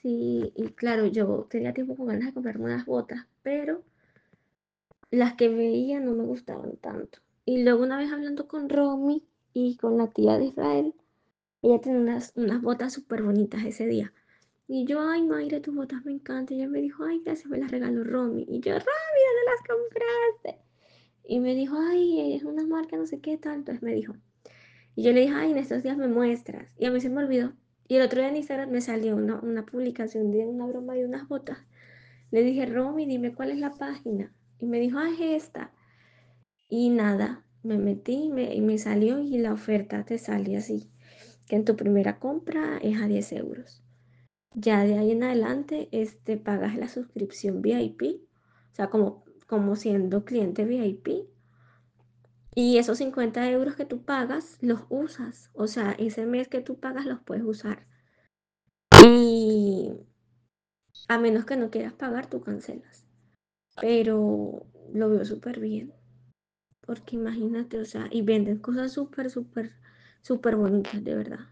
Sí, y claro, yo tenía tiempo con ganas de comprarme unas botas, pero las que veía no me gustaban tanto. Y luego una vez hablando con Romy y con la tía de Israel, ella tiene unas botas súper bonitas ese día. Y yo, ay, Mayra, tus botas me encantan. Y ella me dijo, ay, gracias, me las regaló Romy. Y yo, Romy, ¿dónde las compraste? Y me dijo, ay, es una marca, no sé qué tal. Entonces me dijo. Y yo le dije, ay, en estos días me muestras. Y a mí se me olvidó. Y el otro día en Instagram me salió una publicación de una broma de unas botas. Le dije, Romy, dime cuál es la página. Y me dijo, ah, es esta. Y nada, me metí y me salió y la oferta te sale así, que en tu primera compra es a 10 euros. Ya de ahí en adelante, pagas la suscripción VIP, o sea, como siendo cliente VIP. Y esos 50 euros que tú pagas, los usas. O sea, ese mes que tú pagas los puedes usar. Y a menos que no quieras pagar, tú cancelas. Pero lo veo súper bien. Porque imagínate, o sea, y venden cosas súper, súper, súper bonitas, de verdad.